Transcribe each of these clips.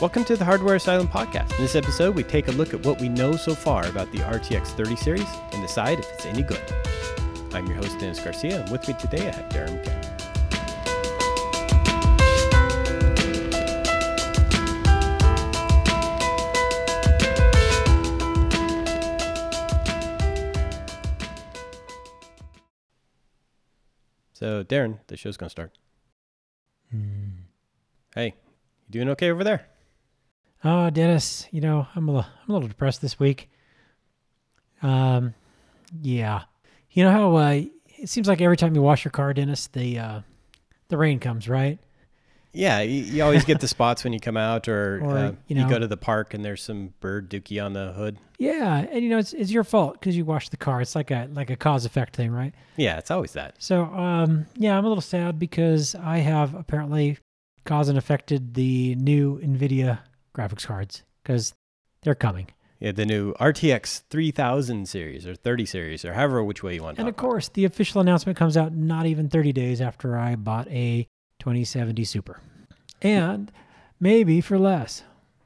Welcome to the Hardware Asylum podcast. In this episode, we take a look at what we know so far about the RTX 30 series and decide if it's any good. I'm your host, Dennis Garcia, and with me today I have Darren McKay. So, Darren, the show's going to start. Hey, you doing okay over there? Oh, Dennis, I'm a little depressed this week. Yeah. You know how it seems like every time you wash your car, Dennis, the rain comes, right? Yeah, you always get the spots when you come out or you go to the park and there's some bird dookie on the hood. Yeah, and it's your fault because you washed the car. It's like a cause-effect thing, right? Yeah, it's always that. So, I'm a little sad because I have apparently caused and affected the new NVIDIA graphics cards because they're coming. Yeah, the new RTX 3000 series or 30 series or however which way you want to And of course, the official announcement comes out not even 30 days after I bought a 2070 Super. And maybe for less.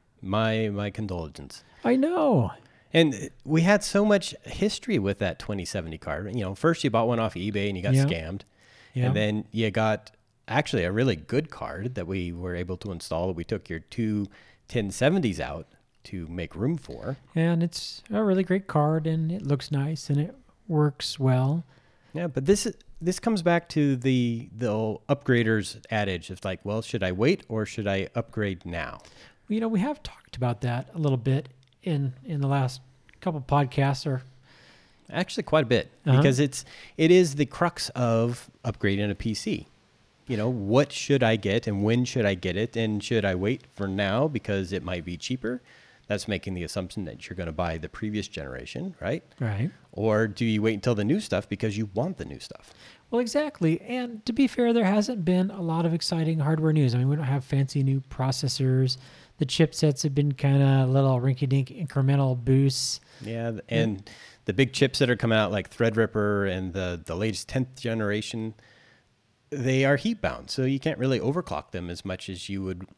My condolences. I know. And we had so much history with that 2070 card. First you bought one off eBay and you got scammed. Yeah. And then you got actually a really good card that we were able to install. We took your two 1070s out to make room for. And it's a really great card and it looks nice and it works well. Yeah, but this comes back to the old upgraders adage of like, well, should I wait or should I upgrade now? We have talked about that a little bit in the last couple podcasts, or actually quite a bit, because it is the crux of upgrading a PC. What should I get and when should I get it? And should I wait for now because it might be cheaper? That's making the assumption that you're going to buy the previous generation, right? Right. Or do you wait until the new stuff because you want the new stuff? Well, exactly. And to be fair, there hasn't been a lot of exciting hardware news. I mean, we don't have fancy new processors. The chipsets have been kind of little rinky-dink incremental boosts. Yeah, and the big chips that are coming out like Threadripper and the latest 10th generation, they are heat bound, so you can't really overclock them as much as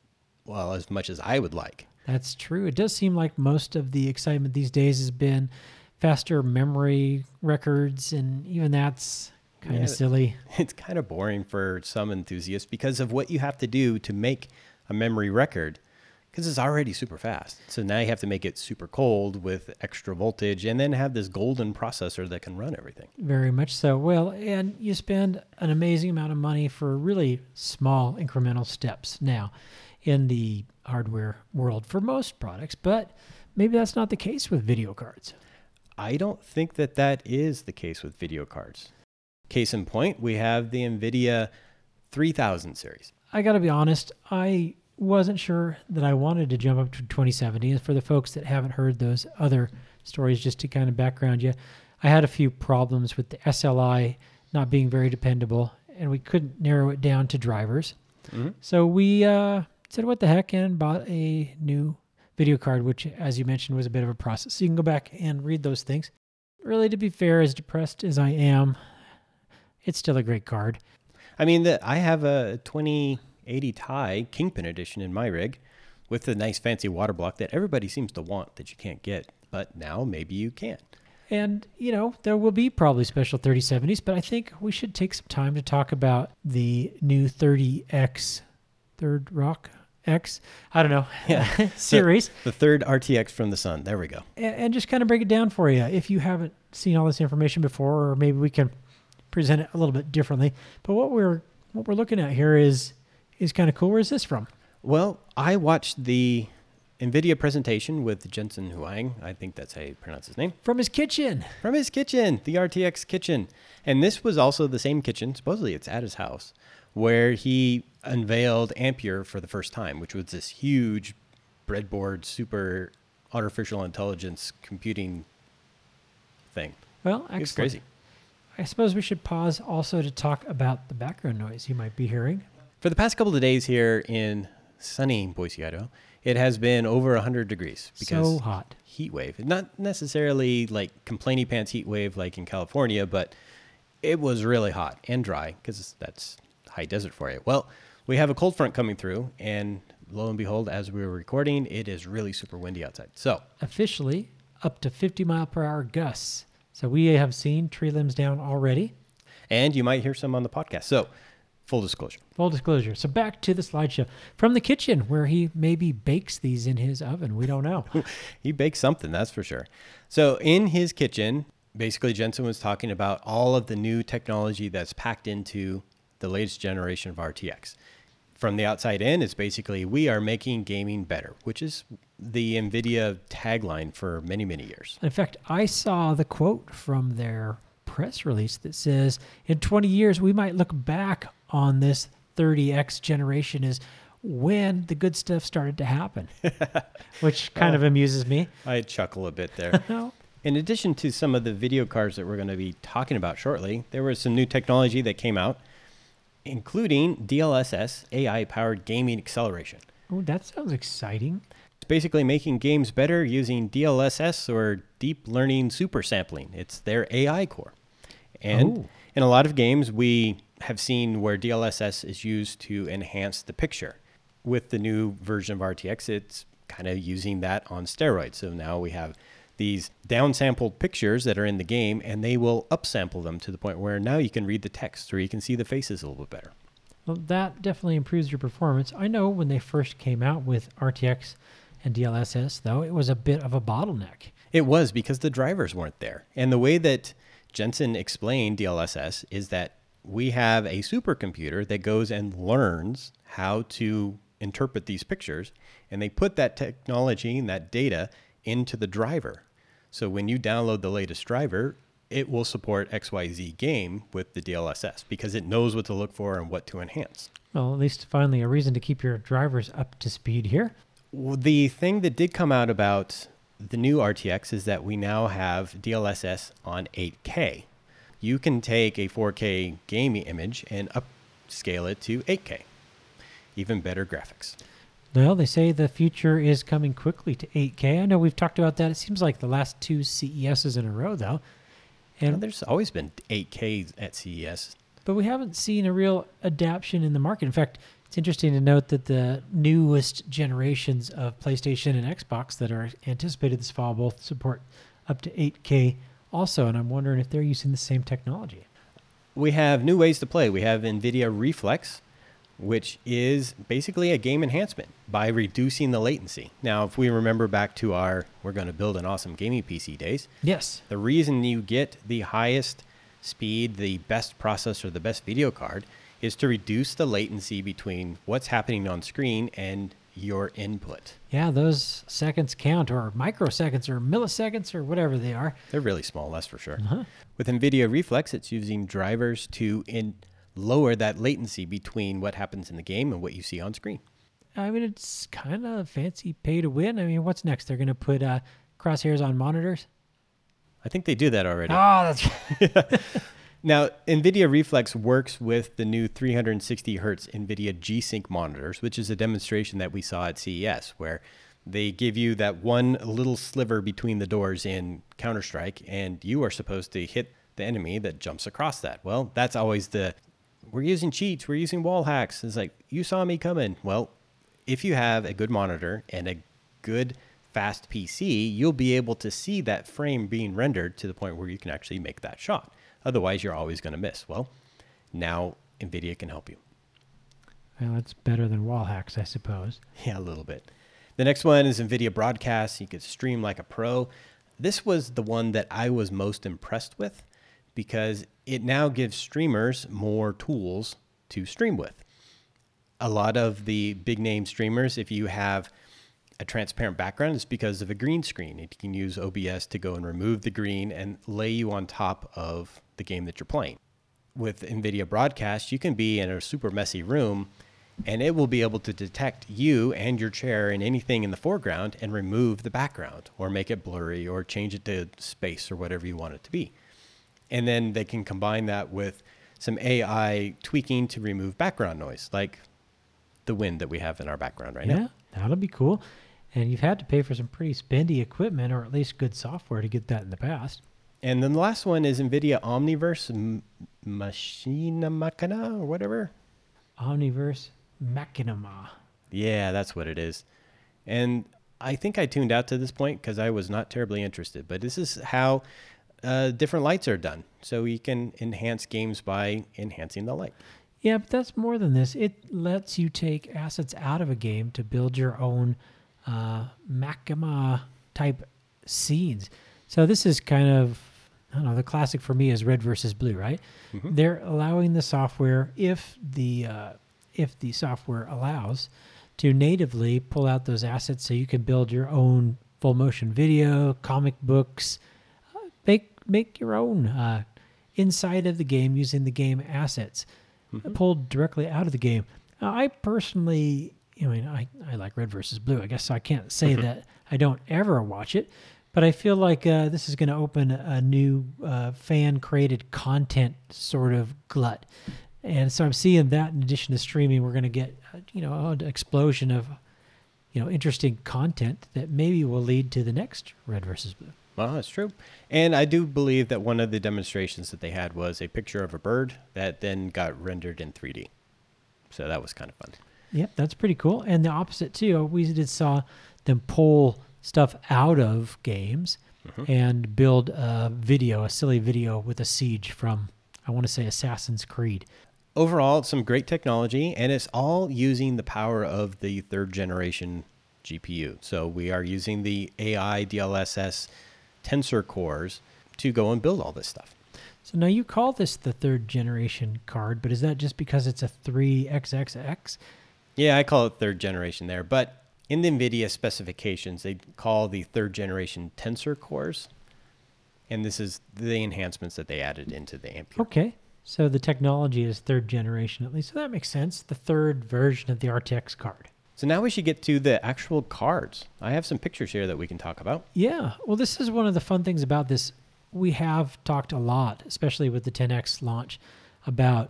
as much as I would like. That's true. It does seem like most of the excitement these days has been faster memory records, and even that's kind of silly. It's kind of boring for some enthusiasts because of what you have to do to make a memory record, because it's already super fast. So now you have to make it super cold with extra voltage and then have this golden processor that can run everything. Very much so. Well, and you spend an amazing amount of money for really small incremental steps now in the hardware world for most products, but maybe that's not the case with video cards. I don't think that is the case with video cards. Case in point, we have the NVIDIA 3000 series. I got to be honest, I wasn't sure that I wanted to jump up to 2070. And for the folks that haven't heard those other stories, just to kind of background you, I had a few problems with the SLI not being very dependable, and we couldn't narrow it down to drivers. Mm-hmm. So we said, what the heck, and bought a new video card, which, as you mentioned, was a bit of a process. So you can go back and read those things. Really, to be fair, as depressed as I am, it's still a great card. I mean, I have a 2080 Ti Kingpin edition in my rig with the nice fancy water block that everybody seems to want that you can't get, but now maybe you can. And, there will be probably special 3070s, but I think we should take some time to talk about the new 30X, Third Rock X, I don't know, series. The third RTX from the sun. There we go. And just kind of break it down for you. If you haven't seen all this information before, or maybe we can present it a little bit differently. But what we're looking at here is kind of cool. Where's this from? Well, I watched the NVIDIA presentation with Jensen Huang. I think that's how you pronounce his name. From his kitchen. From his kitchen, the RTX kitchen. And this was also the same kitchen, supposedly it's at his house, where he unveiled Ampere for the first time, which was this huge breadboard, super artificial intelligence computing thing. Well, excellent. It was crazy. I suppose we should pause also to talk about the background noise you might be hearing. For the past couple of days here in sunny Boise, Idaho, it has been over 100 degrees. Because so hot. Heat wave. Not necessarily like complainy pants heat wave like in California, but it was really hot and dry because that's high desert for you. Well, we have a cold front coming through, and lo and behold, as we were recording, it is really super windy outside. So Officially, up to 50-mile-per-hour gusts. So we have seen tree limbs down already. and you might hear some on the podcast. So full disclosure. Full disclosure. So back to the slideshow from the kitchen where he maybe bakes these in his oven. We don't know. He bakes something, that's for sure. So in his kitchen, basically Jensen was talking about all of the new technology that's packed into the latest generation of RTX. From the outside in, it's basically, we are making gaming better, which is the NVIDIA tagline for many, many years. In fact, I saw the quote from their press release that says, in 20 years, we might look back on this 30X generation as when the good stuff started to happen, which kind of amuses me. I chuckle a bit there. No. In addition to some of the video cards that we're going to be talking about shortly, there was some new technology that came out, including DLSS AI-powered gaming acceleration. Oh, that sounds exciting. It's basically making games better using DLSS or deep learning super sampling. It's their AI core. And in a lot of games, we have seen where DLSS is used to enhance the picture. With the new version of RTX, it's kind of using that on steroids. So now we have these downsampled pictures that are in the game, and they will upsample them to the point where now you can read the text or you can see the faces a little bit better. Well, that definitely improves your performance. I know when they first came out with RTX and DLSS, though, it was a bit of a bottleneck. It was because the drivers weren't there. And the way that Jensen explained DLSS is that we have a supercomputer that goes and learns how to interpret these pictures, and they put that technology and that data into the driver. So when you download the latest driver, it will support XYZ game with the DLSS because it knows what to look for and what to enhance. Well, at least finally a reason to keep your drivers up to speed here. The thing that did come out about the new RTX is that we now have DLSS on 8K. You can take a 4K gaming image and upscale it to 8K. Even better graphics. Well, they say the future is coming quickly to 8K. I know we've talked about that. It seems like the last two CESs in a row, though. And there's always been 8K at CES. But we haven't seen a real adaptation in the market. In fact, it's interesting to note that the newest generations of PlayStation and Xbox that are anticipated this fall both support up to 8K also, and I'm wondering if they're using the same technology. We have new ways to play. We have NVIDIA Reflex, which is basically a game enhancement by reducing the latency. Now, if we remember back to our we're going to build an awesome gaming PC days, Yes. the reason you get the highest speed, the best processor, the best video card is to reduce the latency between what's happening on screen and your input. Yeah, those seconds count, or microseconds, or milliseconds, or whatever they are. They're really small, that's for sure. Uh-huh. With NVIDIA Reflex, it's using drivers to lower that latency between what happens in the game and what you see on screen. I mean, it's kind of fancy pay to win. I mean, what's next? They're going to put crosshairs on monitors? I think they do that already. Oh, that's Now, NVIDIA Reflex works with the new 360 hertz NVIDIA G-Sync monitors, which is a demonstration that we saw at CES, where they give you that one little sliver between the doors in Counter-Strike, and you are supposed to hit the enemy that jumps across that. Well, that's always we're using cheats, we're using wall hacks. It's like, you saw me coming. Well, if you have a good monitor and a good fast PC, you'll be able to see that frame being rendered to the point where you can actually make that shot. Otherwise, you're always going to miss. Well, now NVIDIA can help you. well, it's better than wall hacks, I suppose. Yeah, a little bit. The next one is NVIDIA Broadcast. You can stream like a pro. This was the one that I was most impressed with because it now gives streamers more tools to stream with. A lot of the big name streamers, if you have a transparent background, it's because of a green screen. You can use OBS to go and remove the green and lay you on top of the game that you're playing. With NVIDIA Broadcast, you can be in a super messy room and it will be able to detect you and your chair and anything in the foreground and remove the background or make it blurry or change it to space or whatever you want it to be. And then they can combine that with some AI tweaking to remove background noise, like the wind that we have in our background right now. Yeah, that'll be cool. And you've had to pay for some pretty spendy equipment, or at least good software to get that in the past. And then the last one is NVIDIA Omniverse Machinima or whatever. Omniverse Machinima. Yeah, that's what it is. And I think I tuned out to this point because I was not terribly interested. But this is how different lights are done. So you can enhance games by enhancing the light. Yeah, but that's more than this. It lets you take assets out of a game to build your own Machinima type scenes. So this is kind of, I don't know, the classic for me is red versus blue, right? Mhm. They're allowing the software, if the software allows, to natively pull out those assets so you can build your own full motion video, comic books, make your own inside of the game using the game assets pulled directly out of the game. Now, I personally, I like red versus blue, I guess, so I can't say that I don't ever watch it, but I feel like this is going to open a new fan-created content sort of glut. And so I'm seeing that in addition to streaming, we're going to get, an explosion of, interesting content that maybe will lead to the next red versus blue. Well, that's true. And I do believe that one of the demonstrations that they had was a picture of a bird that then got rendered in 3D. So that was kind of fun. Yep, that's pretty cool. And the opposite, too. We did saw them pull stuff out of games and build a silly video with a siege from, I want to say, Assassin's Creed. Overall, some great technology, and it's all using the power of the third generation GPU. So we are using the AI DLSS Tensor cores to go and build all this stuff. So now you call this the third generation card, but is that just because it's a 3XXX? Yeah, I call it third generation there, but in the NVIDIA specifications, they call the third generation Tensor cores, and this is the enhancements that they added into the Ampere. Okay, so the technology is third generation at least, so that makes sense. The third version of the RTX card. So now we should get to the actual cards. I have some pictures here that we can talk about. Yeah, well, this is one of the fun things about this. We have talked a lot, especially with the 10X launch, about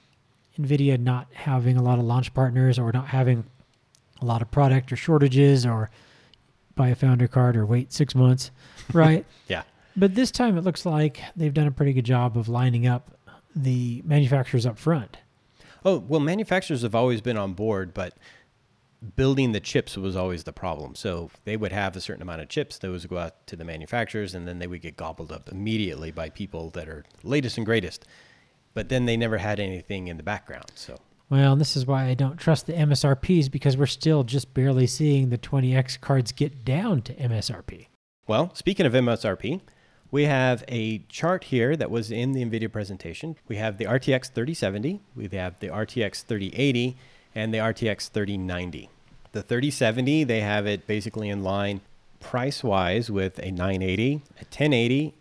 NVIDIA not having a lot of launch partners or not having a lot of product or shortages or buy a founder card or wait 6 months, right? Yeah. But this time it looks like they've done a pretty good job of lining up the manufacturers up front. Oh, well, manufacturers have always been on board, but building the chips was always the problem. So they would have a certain amount of chips. Those would go out to the manufacturers, and then they would get gobbled up immediately by people that are latest and greatest. But then they never had anything in the background. So, well, and this is why I don't trust the MSRPs, because we're still just barely seeing the 20X cards get down to MSRP. well, speaking of MSRP, we have a chart here that was in the NVIDIA presentation. We have the RTX 3070, we have the RTX 3080, and the RTX 3090. The 3070, they have it basically in line price-wise with a 980, a 1080,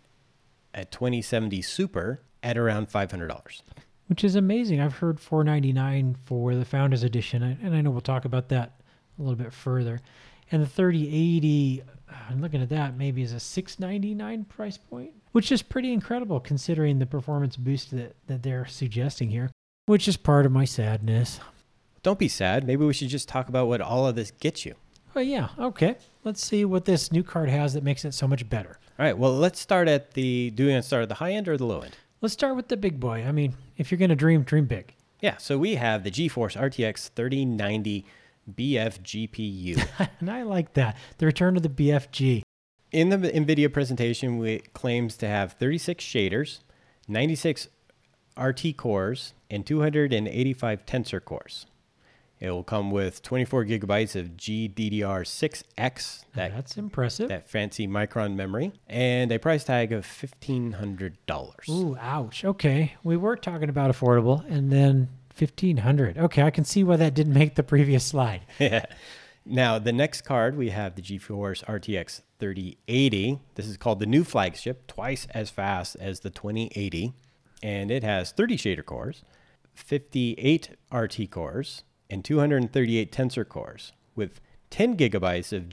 a 2070 Super at around $500. Which is amazing. I've heard $499 for the Founders Edition, and I know we'll talk about that a little bit further. And the 3080, I'm looking at that, maybe is a $699 price point, which is pretty incredible considering the performance boost that they're suggesting here, which is part of my sadness. Don't be sad. Maybe we should just talk about what all of this gets you. Well, yeah, okay. Let's see what this new card has that makes it so much better. All right, well, let's start at do you want to start at the high end or the low end? Let's start with the big boy. I mean, if you're going to dream big. Yeah, so we have the GeForce RTX 3090 BF GPU. And I like that. The return of the BFG. In the NVIDIA presentation, it claims to have 36 shaders, 96 RT cores, and 285 tensor cores. It will come with 24 gigabytes of GDDR6X, That's impressive. that fancy Micron memory, and a price tag of $1,500. Ooh, ouch. Okay. We were talking about affordable, and then $1,500. Okay, I can see why that didn't make the previous slide. Now, the next card, we have the GeForce RTX 3080. This is called the new flagship, twice as fast as the 2080. And it has 30 shader cores, 58 RT cores, and 238 tensor cores with 10 gigabytes of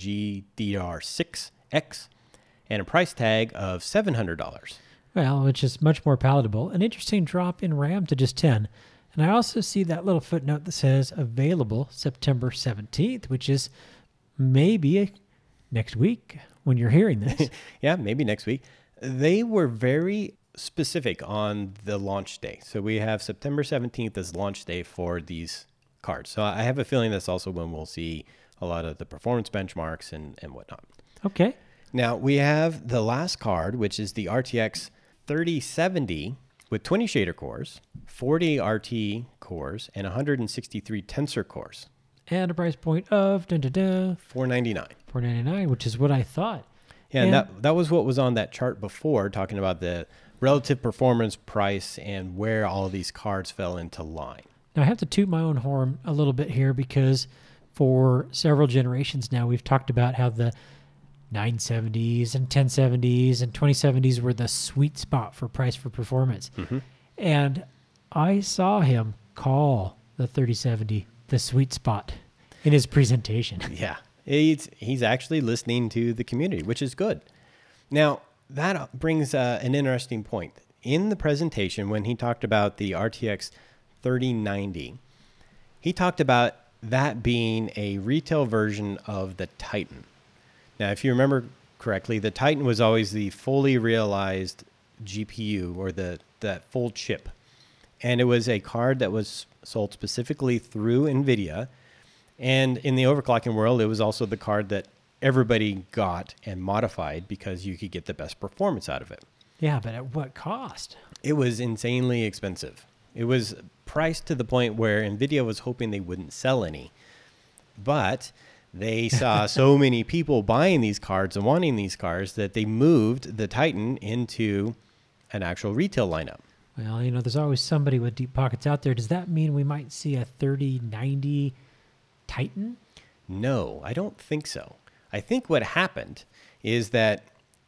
GDDR6X and a price tag of $700. Well, which is much more palatable. An interesting drop in RAM to just 10. And I also see that little footnote that says available September 17th, which is maybe next week when you're hearing this. Yeah, maybe next week. They were very specific on the launch day. So we have September 17th as launch day for these cards. So I have a feeling that's also when we'll see a lot of the performance benchmarks and whatnot. Okay. Now we have the last card, which is the RTX 3070 with 20 shader cores, 40 RT cores, and 163 tensor cores. And a price point of $499. $499, which is what I thought. Yeah, and that was what was on that chart before, talking about the relative performance, price, and where all of these cards fell into line. Now, I have to toot my own horn a little bit here because for several generations now, we've talked about how the 970s and 1070s and 2070s were the sweet spot for price for performance. Mm-hmm. And I saw him call the 3070 the sweet spot in his presentation. Yeah, he's actually listening to the community, which is good. Now, that brings an interesting point. In the presentation, when he talked about the RTX 3090, he talked about that being a retail version of the Titan. Now, if you remember correctly, the Titan was always the fully realized GPU, or that full chip. And it was a card that was sold specifically through NVIDIA. And in the overclocking world, it was also the card that everybody got and modified because you could get the best performance out of it. Yeah, but at what cost? It was insanely expensive. It was priced to the point where NVIDIA was hoping they wouldn't sell any. But they saw so many people buying these cards and wanting these cards that they moved the Titan into an actual retail lineup. Well, there's always somebody with deep pockets out there. Does that mean we might see a 3090 Titan? No, I don't think so. I think what happened is that,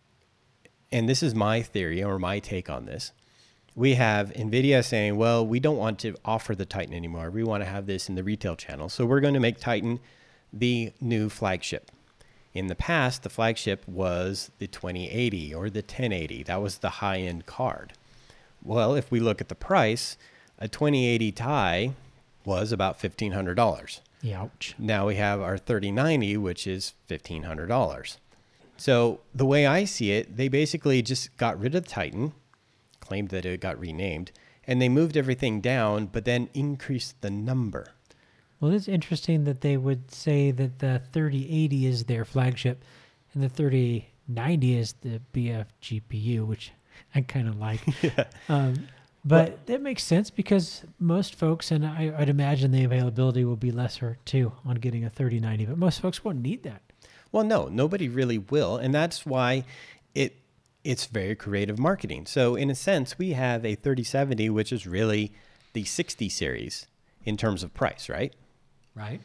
and this is my theory or my take on this, we have NVIDIA saying, well, we don't want to offer the Titan anymore. We want to have this in the retail channel. So we're going to make Titan the new flagship. In the past, the flagship was the 2080 or the 1080. That was the high-end card. Well, if we look at the price, a 2080 Ti was about $1,500. Ouch. Now we have our 3090, which is $1,500. So the way I see it, they basically just got rid of the Titan, claimed that it got renamed, and they moved everything down, but then increased the number. Well, it's interesting that they would say that the 3080 is their flagship and the 3090 is the BF GPU, which I kind of like. Yeah. But that makes sense because most folks, and I'd imagine the availability will be lesser too on getting a 3090, but most folks won't need that. Well, no, nobody really will. And that's why it's very creative marketing. So in a sense, we have a 3070, which is really the 60 series in terms of price, right? Right.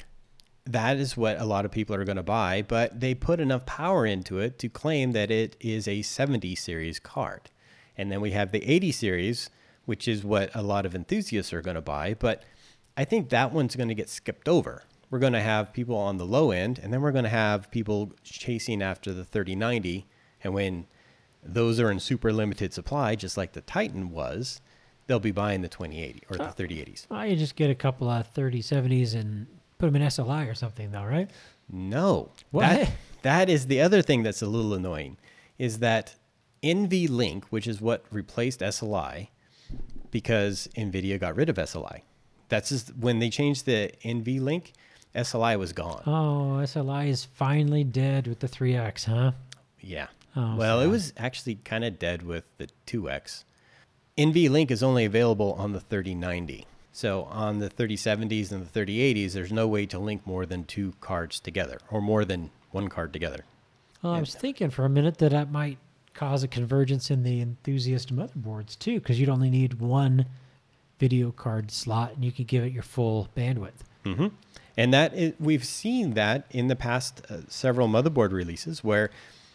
That is what a lot of people are going to buy, but they put enough power into it to claim that it is a 70 series card. And then we have the 80 series, which is what a lot of enthusiasts are going to buy. But I think that one's going to get skipped over. We're going to have people on the low end, and then we're going to have people chasing after the 3090. And when those are in super limited supply, just like the Titan was, they'll be buying the 2080 or the 3080s. Well, you just get a couple of 3070s and put them in SLI or something, though, right? No. What? That is the other thing that's a little annoying, is that NVLink, which is what replaced SLI, because NVIDIA got rid of SLI. That's just when they changed the NVLink, SLI was gone. Oh, SLI is finally dead with the 3X, huh? Yeah. Oh, well, sad. it was actually kind of dead with the 2X. NVLink is only available on the 3090. So on the 3070s and the 3080s, there's no way to link more than two cards together or more than one card together. Well, I was thinking for a minute that might cause a convergence in the enthusiast motherboards too, because you'd only need one video card slot and you could give it your full bandwidth. Mm-hmm. And we've seen that in the past several motherboard releases where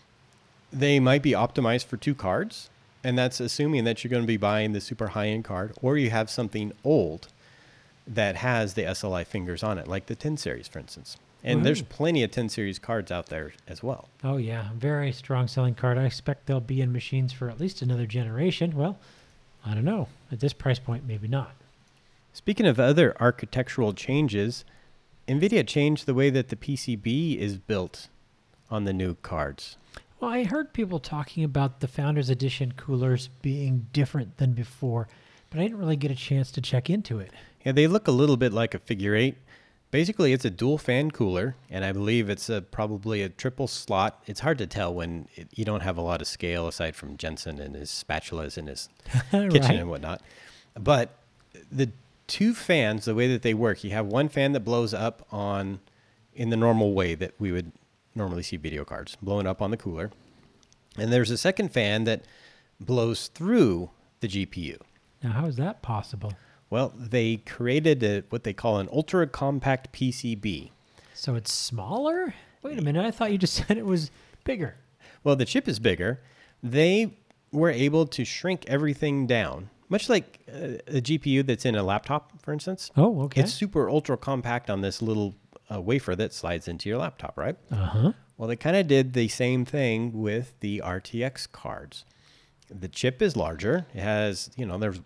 they might be optimized for two cards, and that's assuming that you're going to be buying the super high-end card, or you have something old that has the SLI fingers on it, like the 10 series, for instance. And there's plenty of 10 series cards out there as well. Oh, yeah. Very strong selling card. I expect they'll be in machines for at least another generation. Well, I don't know. At this price point, maybe not. Speaking of other architectural changes, NVIDIA changed the way that the PCB is built on the new cards. Well, I heard people talking about the Founders Edition coolers being different than before, but I didn't really get a chance to check into it. Yeah, they look a little bit like a figure eight. Basically, it's a dual fan cooler, and I believe it's probably a triple slot. It's hard to tell when you don't have a lot of scale aside from Jensen and his spatulas in his kitchen Right. and whatnot. But the two fans, the way that they work, you have one fan that blows up in the normal way that we would normally see video cards, blowing up on the cooler. And there's a second fan that blows through the GPU. Now, how is that possible? Well, they created what they call an ultra compact PCB. So it's smaller? Wait a minute. I thought you just said it was bigger. Well, the chip is bigger. They were able to shrink everything down, much like a GPU that's in a laptop, for instance. Oh, okay. It's super ultra compact on this little wafer that slides into your laptop, right? Uh-huh. Well, they kind of did the same thing with the RTX cards. The chip is larger. It has, the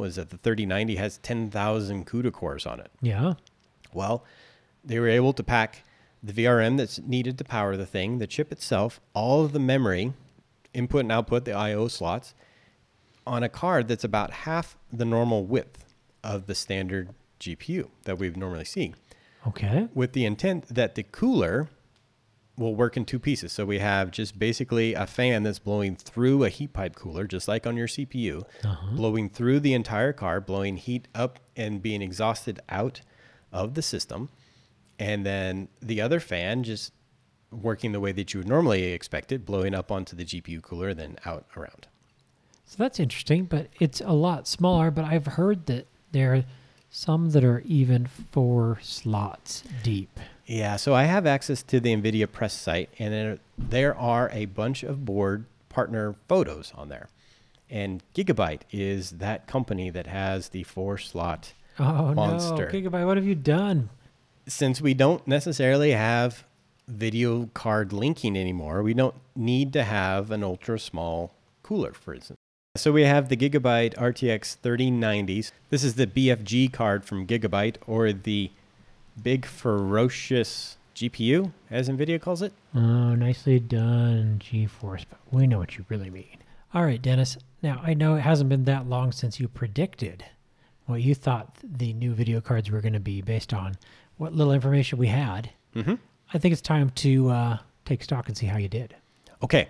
3090 has 10,000 CUDA cores on it. Yeah. Well, they were able to pack the VRM that's needed to power the thing, the chip itself, all of the memory, input and output, the I/O slots, on a card that's about half the normal width of the standard GPU that we've normally seen, Okay. with the intent that the cooler will work in two pieces. So we have just basically a fan that's blowing through a heat pipe cooler, just like on your CPU, blowing through the entire card, blowing heat up and being exhausted out of the system. And then the other fan just working the way that you would normally expect it, blowing up onto the GPU cooler and then out around. So that's interesting, but it's a lot smaller. But I've heard that there are some that are even 4 slots deep. Yeah, so I have access to the NVIDIA press site, and there are a bunch of board partner photos on there. And Gigabyte is that company that has the 4-slot Oh, monster. no. Gigabyte, what have you done? Since we don't necessarily have video card linking anymore, we don't need to have an ultra small cooler, for instance. So we have the Gigabyte RTX 3090s. This is the BFG card from Gigabyte, or the Big Ferocious GPU, as NVIDIA calls it. Oh, nicely done, GeForce, but we know what you really mean. All right, Dennis. Now, I know it hasn't been that long since you predicted what you thought the new video cards were going to be based on what little information we had. Mm-hmm. I think it's time to take stock and see how you did. Okay.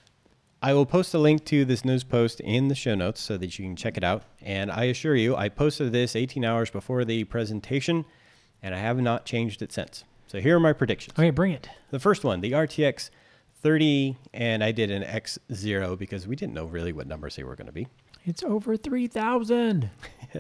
I will post a link to this news post in the show notes so that you can check it out. And I assure you, I posted this 18 hours before the presentation, and I have not changed it since. So here are my predictions. Okay, bring it. The first one, the RTX 30, and I did an X0 because we didn't know really what numbers they were going to be. It's over 3,000.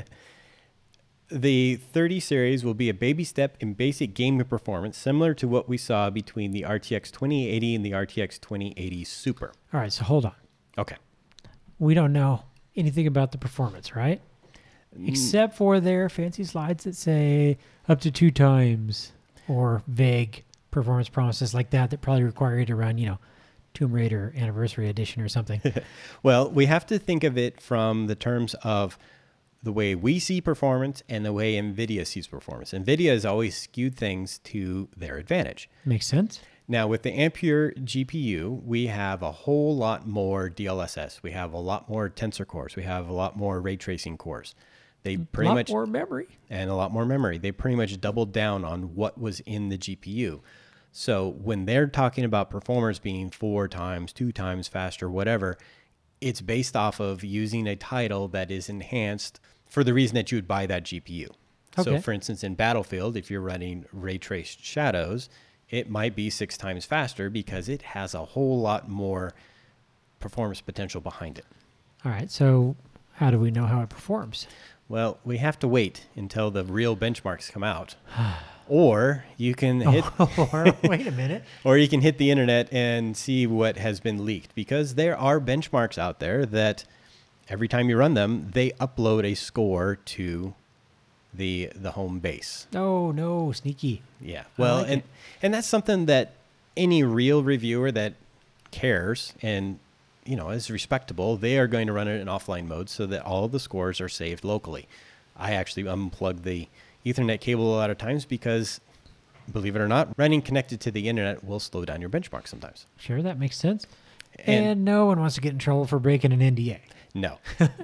The 30 series will be a baby step in basic gaming performance, similar to what we saw between the RTX 2080 and the RTX 2080 Super. All right, so hold on. Okay. We don't know anything about the performance, right? Except for their fancy slides that say up to 2 times or vague performance promises like that probably require you to run, Tomb Raider Anniversary Edition or something. Well, we have to think of it from the terms of the way we see performance and the way NVIDIA sees performance. NVIDIA has always skewed things to their advantage. Makes sense? Now, with the Ampere GPU, we have a whole lot more DLSS. We have a lot more tensor cores. We have a lot more ray tracing cores. They pretty much more memory. and a lot more memory. They pretty much doubled down on what was in the GPU. So when they're talking about performance being 4 times, 2 times faster, whatever, it's based off of using a title that is enhanced for the reason that you would buy that GPU. Okay. So for instance, in Battlefield, if you're running ray traced shadows, it might be 6 times faster because it has a whole lot more performance potential behind it. All right, so how do we know how it performs? Well, we have to wait until the real benchmarks come out. Or you can hit Or, wait a minute. or you can hit the internet and see what has been leaked, because there are benchmarks out there that every time you run them, they upload a score to the home base. Oh, no, sneaky. Yeah. Well, like and that's something that any real reviewer that cares and is respectable, they are going to run it in offline mode so that all of the scores are saved locally. I actually unplug the Ethernet cable a lot of times because, believe it or not, running connected to the internet will slow down your benchmark sometimes. Sure, that makes sense. And no one wants to get in trouble for breaking an NDA. No.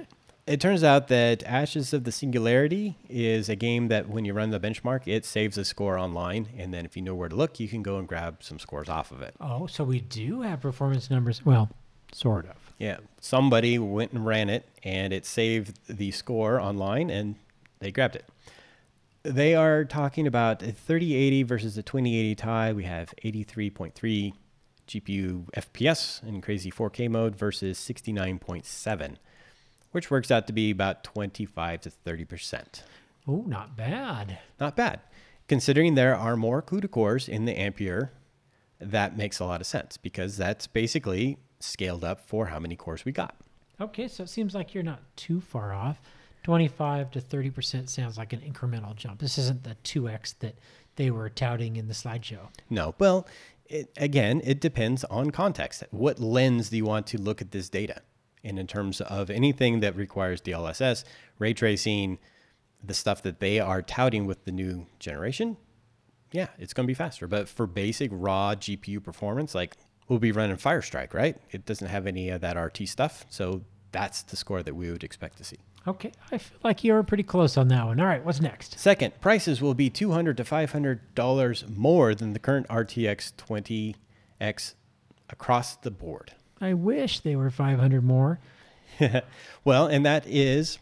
It turns out that Ashes of the Singularity is a game that when you run the benchmark, it saves a score online. And then if you know where to look, you can go and grab some scores off of it. Oh, so we do have performance numbers. Well, sort of. Yeah. Somebody went and ran it, and it saved the score online, and they grabbed it. They are talking about a 3080 versus a 2080 Ti. We have 83.3 GPU FPS in crazy 4K mode versus 69.7, which works out to be about 25 to 30%. Oh, not bad. Not bad. Considering there are more CUDA cores in the Ampere, that makes a lot of sense because that's basically scaled up for how many cores we got. Okay, so it seems like you're not too far off. 25 to 30% sounds like an incremental jump. This isn't the 2x that they were touting in the slideshow. No, well, it depends on context. What lens do you want to look at this data? And in terms of anything that requires DLSS, ray tracing, the stuff that they are touting with the new generation, yeah, it's going to be faster. But for basic raw GPU performance, like we'll be running Firestrike, right? It doesn't have any of that RT stuff. So that's the score that we would expect to see. Okay, I feel like you're pretty close on that one. All right, what's next? Second, prices will be $200 to $500 more than the current RTX 20X across the board. I wish they were 500 more. Well, and that is,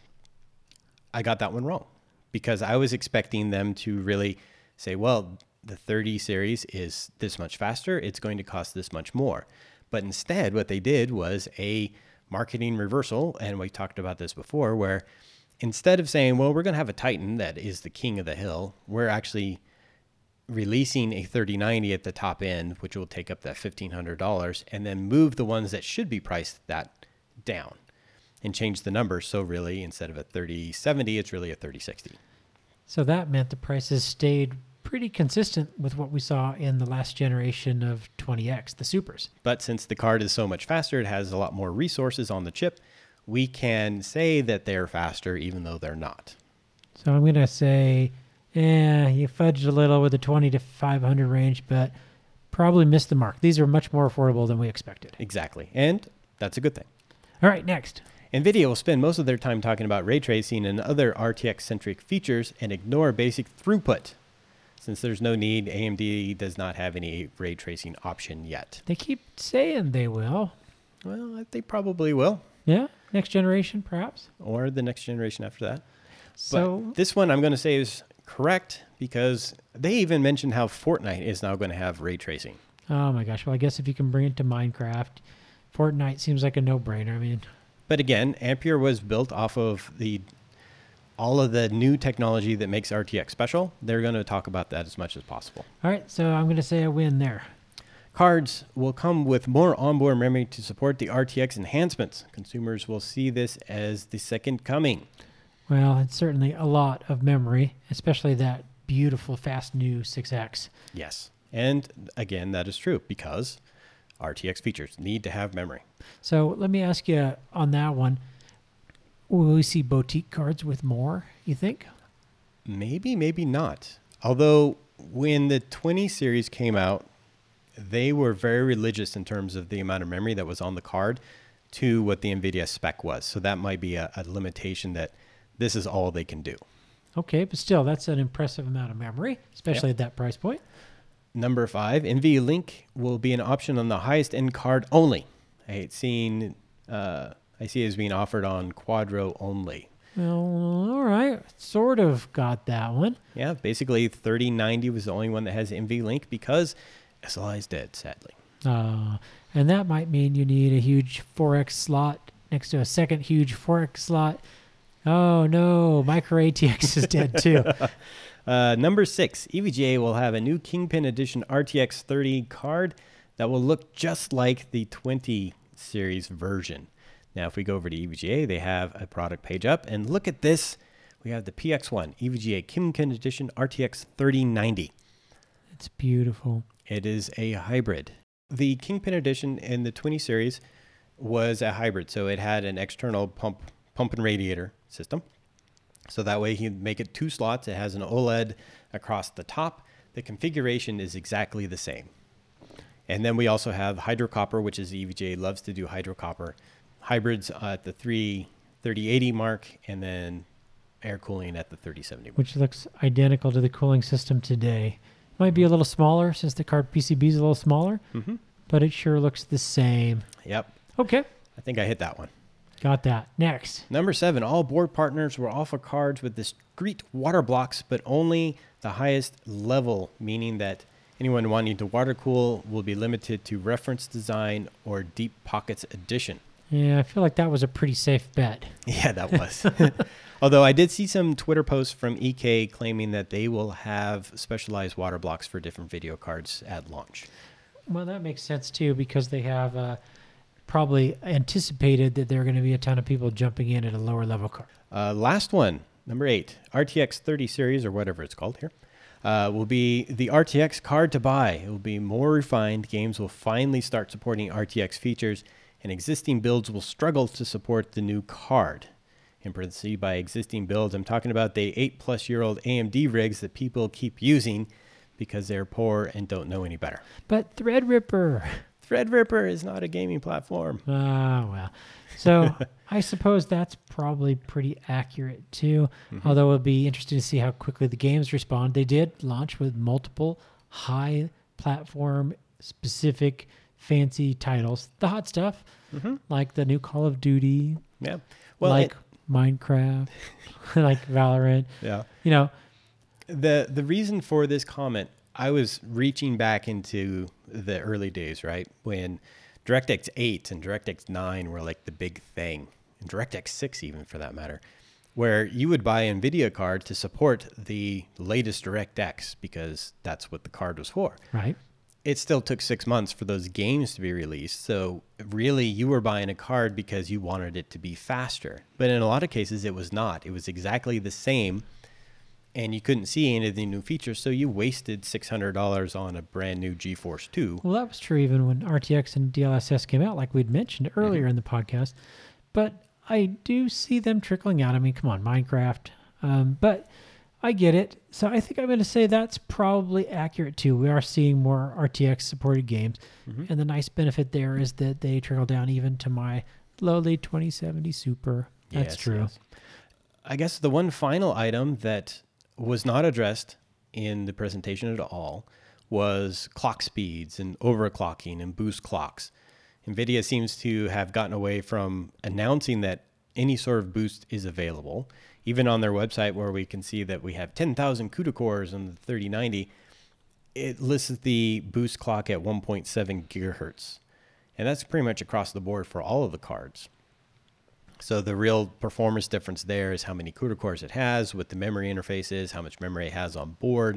I got that one wrong because I was expecting them to really say, well, the 30 series is this much faster. It's going to cost this much more. But instead, what they did was a marketing reversal. And we talked about this before, where instead of saying, well, we're going to have a Titan that is the king of the hill, we're actually releasing a 3090 at the top end, which will take up that $1,500 and then move the ones that should be priced that down and change the numbers. So really, instead of a 3070, it's really a 3060. So that meant the prices stayed pretty consistent with what we saw in the last generation of 20X, the Supers. But since the card is so much faster, it has a lot more resources on the chip, we can say that they're faster even though they're not. So I'm going to say, you fudged a little with the 20 to 500 range, but probably missed the mark. These are much more affordable than we expected. Exactly. And that's a good thing. All right, next. NVIDIA will spend most of their time talking about ray tracing and other RTX-centric features and ignore basic throughput. Since there's no need, AMD does not have any ray tracing option yet. They keep saying they will. Well, they probably will. Yeah, next generation, perhaps. Or the next generation after that. So But this one I'm going to say is correct because they even mentioned how Fortnite is now going to have ray tracing. oh my gosh. Well, I guess if you can bring it to Minecraft, Fortnite seems like a no-brainer. I mean, But again, Ampere was built off of all of the new technology that makes RTX special. They're going to talk about that as much as possible. all right. So I'm going to say I win there. Cards will come with more onboard memory to support the RTX enhancements. Consumers will see this as the second coming. Well, it's certainly a lot of memory, especially that beautiful, fast new 6X. Yes. And again, that is true because RTX features need to have memory. So let me ask you on that one. Will we see boutique cards with more, you think? Maybe, maybe not. Although when the 20 series came out, they were very religious in terms of the amount of memory that was on the card to what the NVIDIA spec was. So that might be a limitation that this is all they can do. Okay, but still, that's an impressive amount of memory, especially at that price point. Number 5, NVIDIA Link will be an option on the highest end card only. I see it as being offered on Quadro only. Well, all right. Sort of got that one. Yeah, basically 3090 was the only one that has NVIDIA Link because SLI is dead, sadly. And that might mean you need a huge 4X slot next to a second huge 4X slot. Oh, no. Micro ATX is dead, too. Number 6, EVGA will have a new Kingpin Edition RTX 30 card that will look just like the 20 series version. Now, if we go over to EVGA, they have a product page up. And look at this. We have the PX1 EVGA Kingpin Edition RTX 3090. It's beautiful. It is a hybrid. The Kingpin Edition in the 20 series was a hybrid. So it had an external pump and radiator system. So that way he'd make it 2 slots. It has an OLED across the top. The configuration is exactly the same. And then we also have hydrocopper, which is EVGA loves to do hydrocopper hybrids at the 3 3080 mark, and then air cooling at the 3070 mark. Which looks identical to the cooling system today. Might be a little smaller since the card PCB is a little smaller, Mm-hmm. but it sure looks the same. Yep. Okay, I think I hit that one. got that. Next. Number 7, all board partners will offer cards with discrete water blocks, but only the highest level, meaning that anyone wanting to water cool will be limited to reference design or deep pockets edition. Yeah, I feel like that was a pretty safe bet. Yeah, that was. Although I did see some Twitter posts from EK claiming that they will have specialized water blocks for different video cards at launch. Well, that makes sense too because they have probably anticipated that there are going to be a ton of people jumping in at a lower level card. Last one, number 8, RTX 30 series, or whatever it's called here, will be the RTX card to buy. It will be more refined. Games will finally start supporting RTX features, and existing builds will struggle to support the new card. In parentheses, by existing builds, I'm talking about the 8-plus-year-old AMD rigs that people keep using because they're poor and don't know any better. But Threadripper. Threadripper is not a gaming platform. Ah, well. So I suppose that's probably pretty accurate too. Mm-hmm. Although it'll be interesting to see how quickly the games respond. They did launch with multiple high platform specific fancy titles. The hot stuff, Mm-hmm. like the new Call of Duty, Yeah. Well, like Minecraft, like Valorant. yeah. You know, The reason for this comment, I was reaching back into the early days, right? When DirectX 8 and DirectX 9 were like the big thing, and DirectX 6 even for that matter, where you would buy an NVIDIA card to support the latest DirectX because that's what the card was for. right? It still took 6 months for those games to be released. So really you were buying a card because you wanted it to be faster. But in a lot of cases it was not. It was exactly the same and you couldn't see any of the new features. So you wasted $600 on a brand new GeForce 2. Well, that was true even when RTX and DLSS came out, like we'd mentioned earlier in the podcast. But I do see them trickling out. I mean, come on, Minecraft. But I get it. So I think I'm going to say that's probably accurate too. We are seeing more RTX supported games. And the nice benefit there is that they trickle down even to my lowly 2070 Super. That's Yes, true. yes. I guess the one final item that was not addressed in the presentation at all was clock speeds and overclocking and boost clocks. NVIDIA seems to have gotten away from announcing that any sort of boost is available. Even on their website where we can see that we have 10,000 CUDA cores on the 3090, it lists the boost clock at 1.7 gigahertz. And that's pretty much across the board for all of the cards. So the real performance difference there is how many CUDA cores it has, what the memory interface is, how much memory it has on board,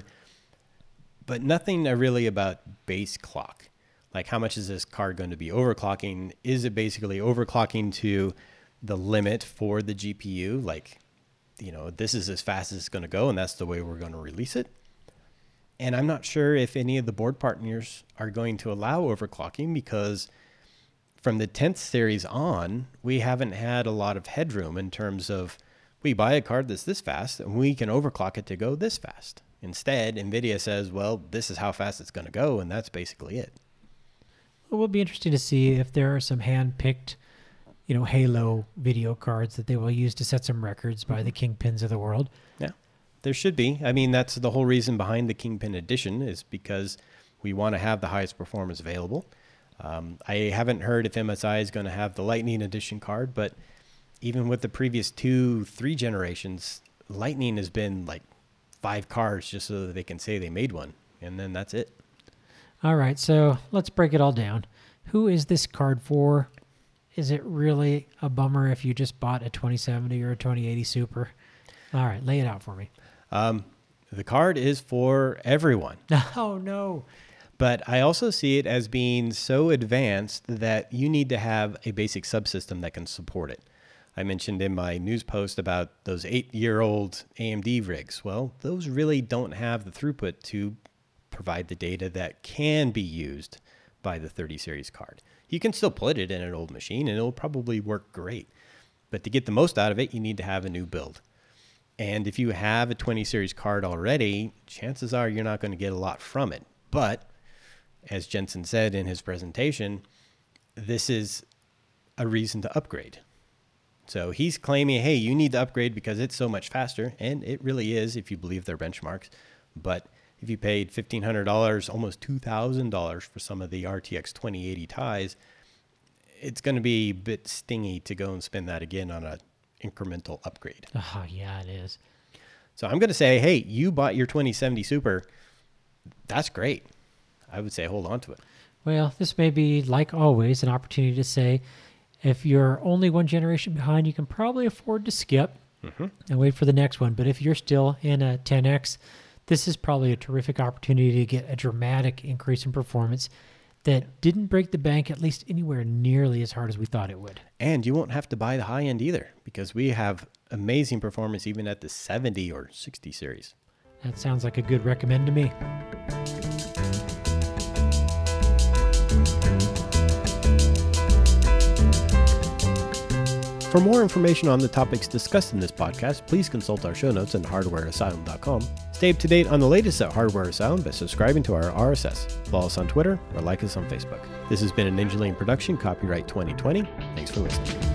but nothing really about base clock. Like how much is this card going to be overclocking? Is it basically overclocking to the limit for the GPU? Like, you know, this is as fast as it's going to go and that's the way we're going to release it. And I'm not sure if any of the board partners are going to allow overclocking because from the 10th series on, we haven't had a lot of headroom in terms of we buy a card that's this fast and we can overclock it to go this fast. Instead, NVIDIA says, well, this is how fast it's going to go, and that's basically it. It will be interesting to see if there are some hand-picked, Halo video cards that they will use to set some records by the kingpins of the world. Yeah, there should be. I mean, that's the whole reason behind the Kingpin Edition is because we want to have the highest performance available. I haven't heard if MSI is going to have the Lightning Edition card, but even with the previous 2-3 generations, Lightning has been like 5 cards just so that they can say they made one, and then that's it. All right, so let's break it all down. Who is this card for? Is it really a bummer if you just bought a 2070 or a 2080 Super? All right, lay it out for me. The card is for everyone. Oh, no. But I also see it as being so advanced that you need to have a basic subsystem that can support it. I mentioned in my news post about those 8-year-old AMD rigs. Well, those really don't have the throughput to provide the data that can be used by the 30 series card. You can still put it in an old machine and it'll probably work great. But to get the most out of it, you need to have a new build. And if you have a 20 series card already, chances are you're not going to get a lot from it. But as Jensen said in his presentation, this is a reason to upgrade. So he's claiming, hey, you need to upgrade because it's so much faster. And it really is if you believe their benchmarks. But if you paid $1,500, almost $2,000 for some of the RTX 2080 Ti's, it's going to be a bit stingy to go and spend that again on an incremental upgrade. Oh, yeah, it is. So I'm going to say, hey, you bought your 2070 Super. That's great. I would say hold on to it. Well, this may be, like always, an opportunity to say, if you're only one generation behind, you can probably afford to skip and wait for the next one. But if you're still in a 10X, this is probably a terrific opportunity to get a dramatic increase in performance that didn't break the bank, at least anywhere nearly as hard as we thought it would. And you won't have to buy the high end either, because we have amazing performance even at the 70 or 60 series. That sounds like a good recommend to me. For more information on the topics discussed in this podcast, please consult our show notes at hardwareasylum.com. Stay up to date on the latest at Hardware Asylum by subscribing to our RSS. Follow us on Twitter or like us on Facebook. This has been a Ninja Lane production, copyright 2020. Thanks for listening.